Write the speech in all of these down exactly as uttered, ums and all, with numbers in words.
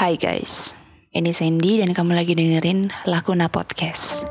Hai guys, ini Sandy dan kamu lagi dengerin Lakuna Podcast.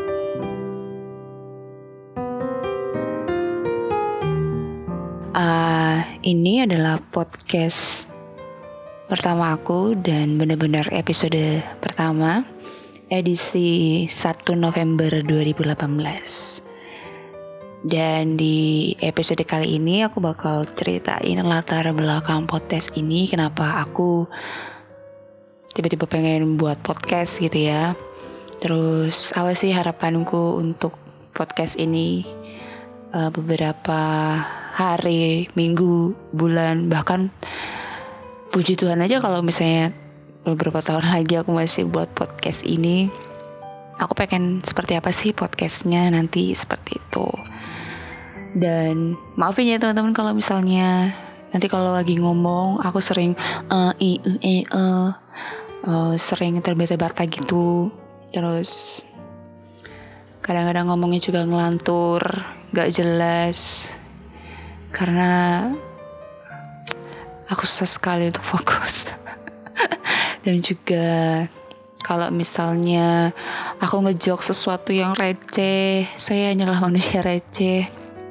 Uh, ini adalah podcast pertama aku dan benar-benar episode pertama, edisi satu November dua ribu delapan belas. Dan di episode kali ini aku bakal ceritain latar belakang podcast ini, kenapa aku tiba-tiba pengen buat podcast gitu ya. Terus apa sih harapanku untuk podcast ini, uh, beberapa hari, minggu, bulan, bahkan puji Tuhan aja kalau misalnya beberapa tahun lagi aku masih buat podcast ini. Aku pengen seperti apa sih podcastnya nanti, seperti itu. Dan maafin ya teman-teman kalau misalnya nanti kalau lagi ngomong aku sering uh, i u e uh, uh, sering terbata-bata gitu. Terus kadang-kadang ngomongnya juga ngelantur, gak jelas, karena aku susah sekali untuk fokus. Dan juga kalau misalnya aku ngejok sesuatu yang receh, saya hanyalah manusia receh.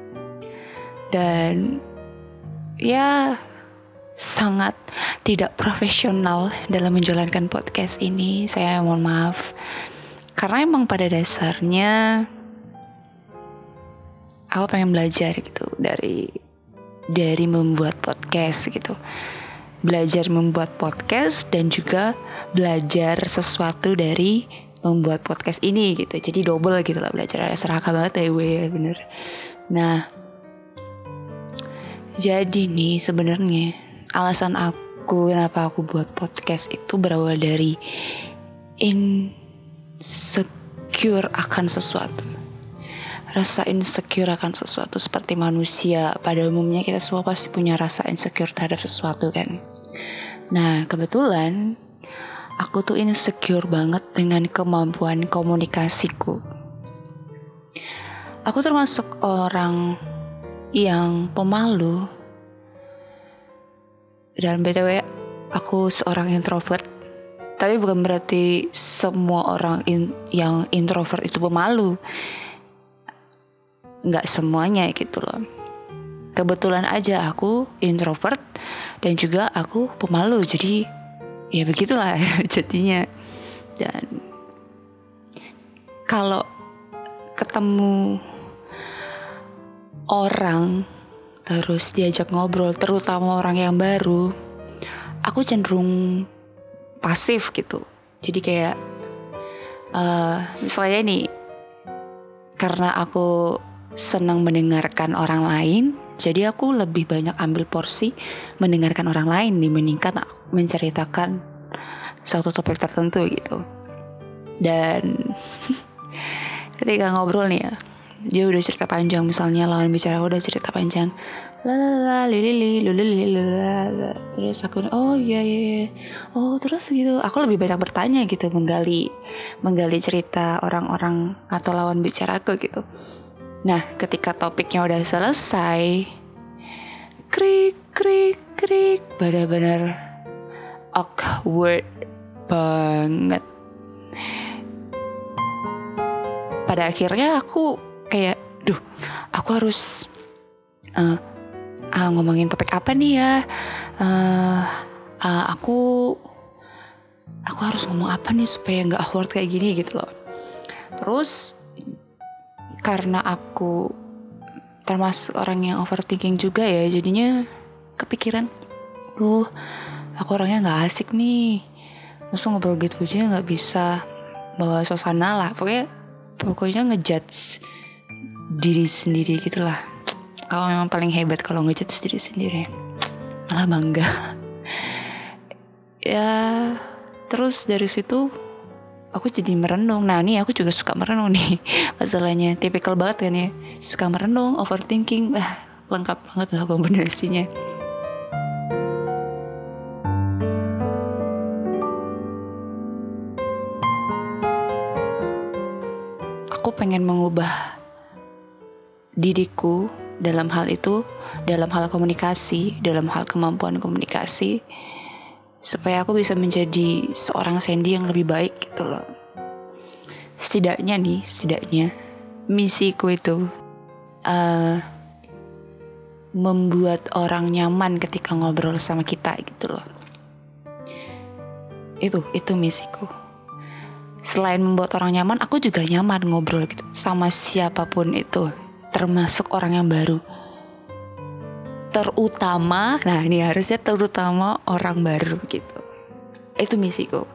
Dan ya sangat tidak profesional dalam menjalankan podcast ini. Saya mohon maaf, karena emang pada dasarnya aku pengen belajar gitu dari dari membuat podcast gitu. Belajar membuat podcast dan juga belajar sesuatu dari membuat podcast ini gitu. Jadi double gitu lah belajar. Serakah banget ya gue ya, bener. Nah, jadi nih sebenarnya alasan aku kenapa aku buat podcast itu berawal dari insecure akan sesuatu. Rasa insecure akan sesuatu, seperti manusia pada umumnya kita semua pasti punya rasa insecure terhadap sesuatu kan. Nah, kebetulan aku tuh insecure banget dengan kemampuan komunikasiku. Aku termasuk orang yang pemalu. Dan B T W aku seorang introvert. Tapi bukan berarti semua orang in, yang introvert itu pemalu. Gak semuanya gitu loh. Kebetulan aja aku introvert dan juga aku pemalu. Jadi ya begitulah jadinya. Dan kalau ketemu orang terus diajak ngobrol, terutama orang yang baru, aku cenderung pasif gitu. Jadi kayak uh, misalnya nih, karena aku senang mendengarkan orang lain, jadi aku lebih banyak ambil porsi mendengarkan orang lain dibandingkan menceritakan suatu topik tertentu gitu. Dan ketika ngobrol nih ya, dia udah cerita panjang, misalnya lawan bicara udah cerita panjang, lalala lili lili lala, terus aku oh iya iya oh terus gitu, aku lebih banyak bertanya gitu, menggali menggali cerita orang-orang atau lawan bicara aku gitu. Nah, ketika topiknya udah selesai, krik krik krik, benar-benar awkward banget. Pada akhirnya aku kayak, duh, aku harus uh, uh, ngomongin topik apa nih ya? Uh, uh, aku aku harus ngomong apa nih supaya nggak awkward kayak gini gitu loh. Terus karena aku termasuk orang yang overthinking juga ya, jadinya kepikiran, duh, aku orangnya nggak asik nih. Masa ngobrol gitu aja nggak bisa bawa suasana lah. Pokoknya pokoknya ngejudge diri sendiri gitulah. Aku memang paling hebat kalau ngejudge diri sendiri, malah bangga. Ya, terus dari situ aku jadi merenung. Nah nih aku juga suka merenung nih. Masalahnya tipikal banget kan ya, suka merenung, overthinking. Wah, lengkap banget lah kombinasinya. Aku pengen mengubah diriku dalam hal itu, dalam hal komunikasi, dalam hal kemampuan komunikasi, supaya aku bisa menjadi seorang Sandy yang lebih baik gitu loh. Setidaknya nih, setidaknya misiku itu uh, membuat orang nyaman ketika ngobrol sama kita gitu loh. Itu, itu misiku. Selain membuat orang nyaman, aku juga nyaman ngobrol gitu sama siapapun itu, termasuk orang yang baru. Terutama, nah ini harusnya terutama orang baru gitu. Itu misiku.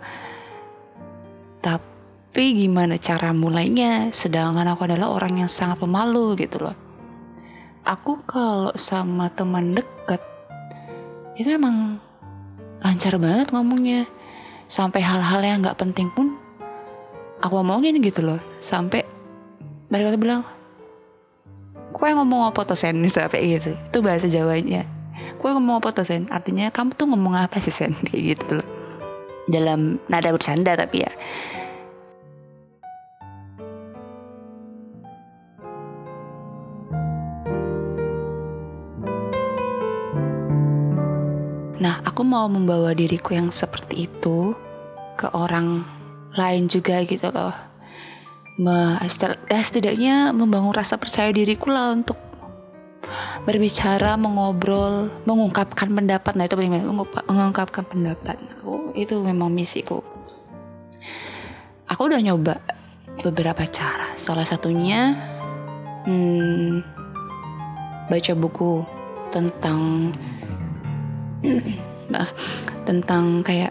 Tapi gimana cara mulainya? Sedangkan aku adalah orang yang sangat pemalu gitu loh. Aku kalau sama teman dekat itu emang lancar banget ngomongnya. Sampai hal-hal yang gak penting pun aku ngomongin gitu loh. Sampai mereka tuh bilang, kue ngomong apa tuh Sen? Sampai gitu. Itu bahasa Jawanya. Kue ngomong apa tuh Sen? Artinya kamu tuh ngomong apa sih Sen? Kayak gitu loh. Dalam nada bercanda tapi ya. Nah, aku mau membawa diriku yang seperti itu ke orang lain juga gitu loh. Ya, setidaknya membangun rasa percaya diriku lah untuk berbicara, mengobrol, mengungkapkan pendapat. Nah itu penting, mengungkapkan pendapat. Oh, itu memang misiku. Aku udah nyoba beberapa cara. Salah satunya hmm, baca buku tentang maaf, tentang kayak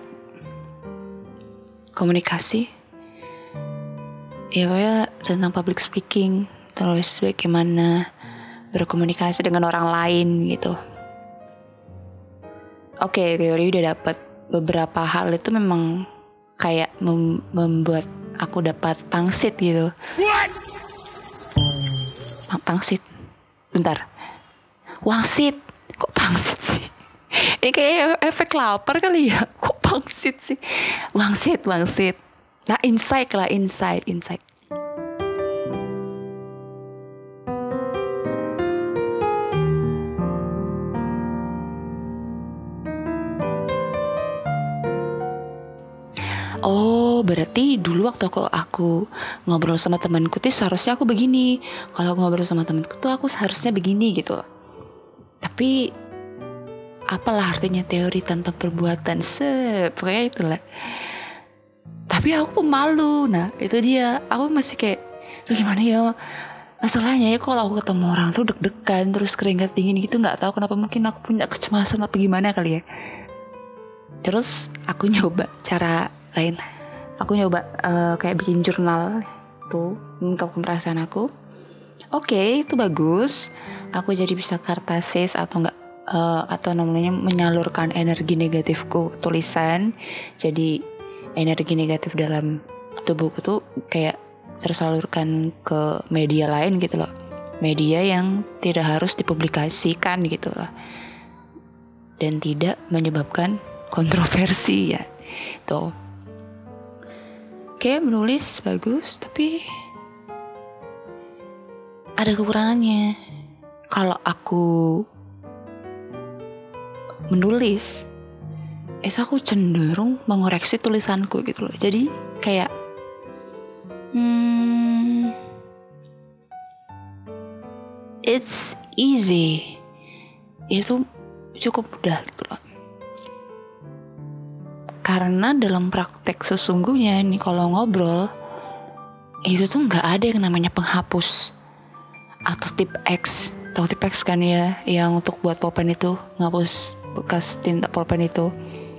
komunikasi. Ya pokoknya tentang public speaking, terus bagaimana berkomunikasi dengan orang lain gitu. Oke, teori udah dapat. Beberapa hal itu memang kayak mem- membuat aku dapat pangsit gitu. What? Pangsit. Bentar. Wangsit. Kok pangsit sih? Ini kayak efek lapar kali ya. Kok pangsit sih? Wangsit, wangsit. Nah, insight lah, insight, insight. Oh, berarti dulu waktu aku, aku ngobrol sama temanku tuh seharusnya aku begini. Kalau ngobrol sama temanku tuh aku seharusnya begini gitu. Tapi apalah artinya teori tanpa perbuatan? Se, pokoknya itulah. Tapi aku pemalu. Nah itu dia, aku masih kayak, lu gimana ya, masalahnya ya kalau aku ketemu orang tuh deg-degan, terus keringat dingin gitu. Gak tahu kenapa, mungkin aku punya kecemasan apa gimana kali ya. Terus aku nyoba cara lain. Aku nyoba uh, kayak bikin jurnal tuh, mengungkapkan perasaan aku. Oke, okay, itu bagus. Aku jadi bisa kartasis atau enggak uh, atau namanya menyalurkan energi negatifku ke tulisan. Jadi energi negatif dalam tubuhku tuh kayak tersalurkan ke media lain gitu loh. Media yang tidak harus dipublikasikan gitu loh. Dan tidak menyebabkan kontroversi ya. Tuh. Kayak menulis bagus, tapi ada kekurangannya. Kalau aku menulis, itu aku cenderung mengoreksi tulisanku gitu loh. Jadi kayak hmm, it's easy. Itu cukup mudah gitu loh. Karena dalam praktek sesungguhnya nih kalau ngobrol itu tuh nggak ada yang namanya penghapus atau tip X. Tahu tip X kan ya, yang untuk buat pulpen itu ngapus bekas tinta pulpen itu.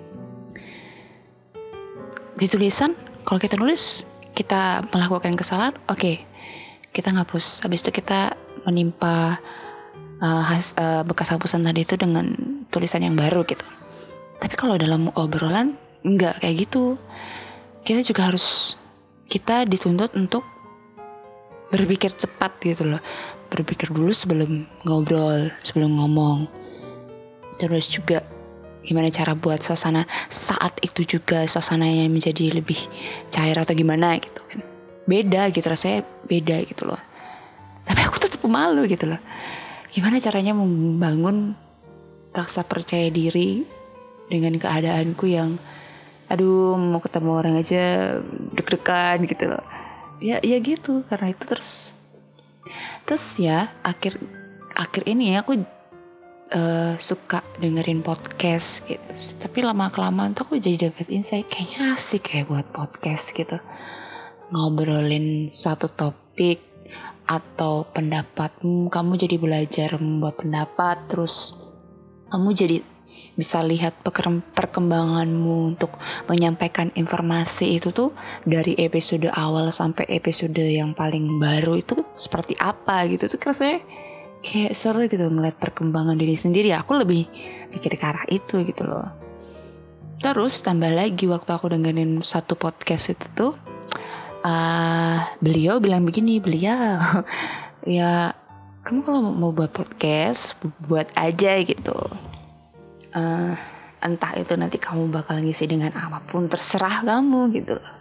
Di tulisan kalau kita nulis kita melakukan kesalahan, oke okay, kita ngapus. Habis itu kita menimpa uh, has, uh, bekas hapusan tadi itu dengan tulisan yang baru gitu. Tapi kalau dalam obrolan enggak kayak gitu. Kita juga harus, kita dituntut untuk berpikir cepat gitu loh. Berpikir dulu sebelum ngobrol, sebelum ngomong. Terus juga gimana cara buat suasana saat itu juga suasananya menjadi lebih cair atau gimana gitu kan. Beda gitu, rasanya beda gitu loh. Tapi aku tetap malu gitu loh. Gimana caranya membangun rasa percaya diri dengan keadaanku yang aduh mau ketemu orang aja deg-degan gitu loh. Ya ya gitu, karena itu terus terus ya akhir akhir ini aku uh, suka dengerin podcast gitu. Tapi lama kelamaan tuh aku jadi dapet insight kayaknya asik ya buat podcast gitu. Ngobrolin satu topik atau pendapatmu, kamu jadi belajar membuat pendapat, terus kamu jadi bisa lihat perkembanganmu untuk menyampaikan informasi itu tuh dari episode awal sampai episode yang paling baru itu seperti apa gitu. Tuh rasanya kayak seru gitu ngeliat perkembangan diri sendiri. Aku lebih pikir ke arah itu gitu loh. Terus tambah lagi waktu aku dengerin satu podcast itu tuh uh, beliau bilang begini, beliau ya kamu kalau mau buat podcast buat aja gitu. Uh, entah itu nanti kamu bakal ngisi dengan apapun, terserah kamu gitu loh.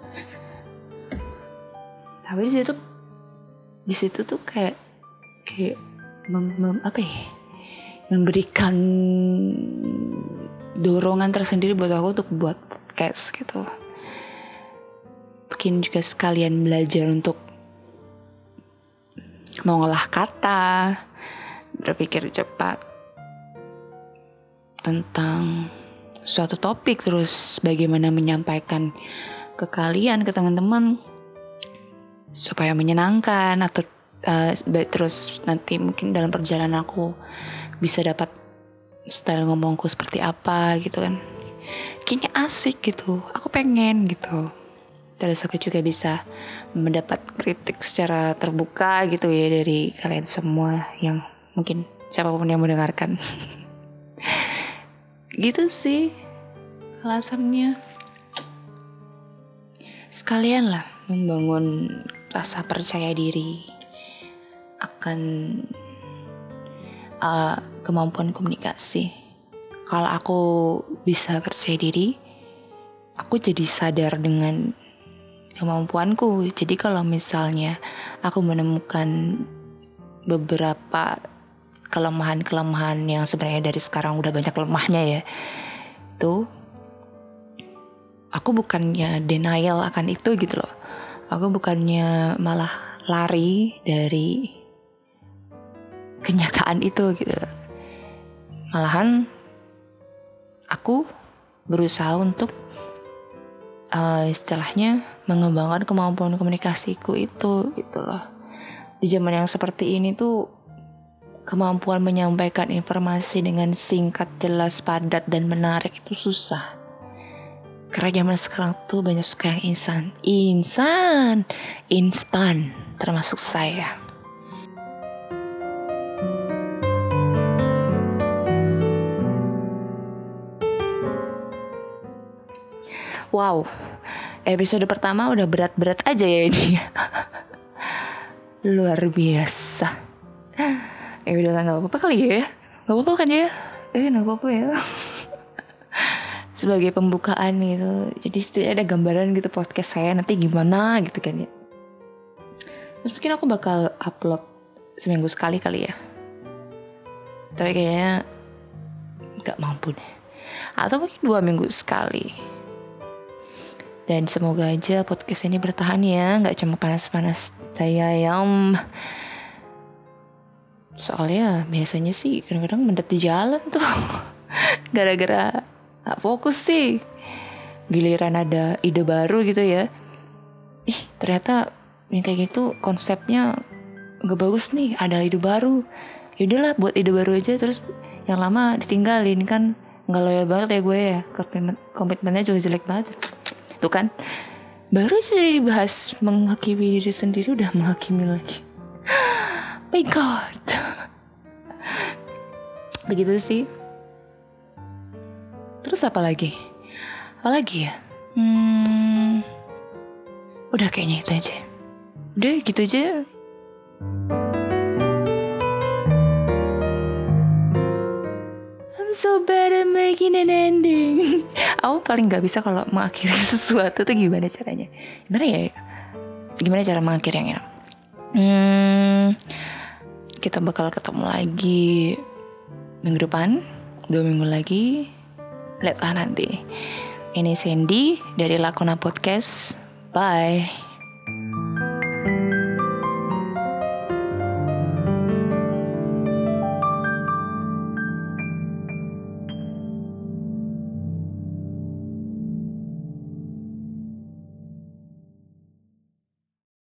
Tapi di situ di situ tuh kayak kayak mem, mem, apa ya memberikan dorongan tersendiri buat aku untuk buat podcast gitu. Bikin juga sekalian belajar untuk mengolah kata, berpikir cepat tentang suatu topik, terus bagaimana menyampaikan ke kalian, ke teman-teman supaya menyenangkan, atau uh, terus nanti mungkin dalam perjalanan aku bisa dapat style ngomongku seperti apa gitu kan. Kayaknya asik gitu, aku pengen gitu. Terus aku juga bisa mendapat kritik secara terbuka gitu ya dari kalian semua yang mungkin siapapun yang mendengarkan. Gitu sih alasannya. Sekalian lah membangun rasa percaya diri akan uh, kemampuan komunikasi. Kalau aku bisa percaya diri, aku jadi sadar dengan kemampuanku. Jadi kalau misalnya aku menemukan beberapa kelemahan-kelemahan yang sebenarnya dari sekarang udah banyak lemahnya ya, itu aku bukannya denial akan itu gitu loh. Aku bukannya malah lari dari kenyataan itu gitu. Malahan aku berusaha untuk uh, istilahnya mengembangkan kemampuan komunikasiku itu gitu loh. Di zaman yang seperti ini tuh kemampuan menyampaikan informasi dengan singkat, jelas, padat, dan menarik itu susah. Karena zaman sekarang tuh banyak suka yang insan, insan, instan, termasuk saya. Wow, episode pertama udah berat-berat aja ya ini. Luar biasa. Eh udah lah, gak apa-apa kali ya. Gak apa-apa kan ya. Eh gak apa-apa ya. Sebagai pembukaan gitu. Jadi setidaknya ada gambaran gitu podcast saya nanti gimana gitu kan ya. Terus mungkin aku bakal upload seminggu sekali kali ya. Tapi kayaknya gak mampu deh. Atau mungkin dua minggu sekali. Dan semoga aja podcast ini bertahan ya. Gak cuma panas-panas daya yang... Soalnya biasanya sih kadang-kadang mendet di jalan tuh. Gara-gara gak fokus sih. Giliran ada ide baru gitu ya. Ih ternyata yang kayak gitu konsepnya gak bagus nih. Ada ide baru. Yaudahlah buat ide baru aja. Terus yang lama ditinggalin kan. Gak loyal banget ya gue ya. Komitmennya juga jelek banget. Tuh kan. Baru aja dibahas menghakimi diri sendiri udah menghakimi lagi. My God. Begitu sih. Terus apa lagi? Apa lagi ya? Hmm, udah kayaknya itu aja. Udah gitu aja. I'm so bad at making an ending. Aku paling gak bisa kalau mengakhiri sesuatu tuh gimana caranya. Gimana ya? Gimana cara mengakhiri yang enak? Hmm, kita bakal ketemu lagi minggu depan, dua minggu lagi. lihatlah nanti. Ini Sandy dari Lakuna Podcast. Bye.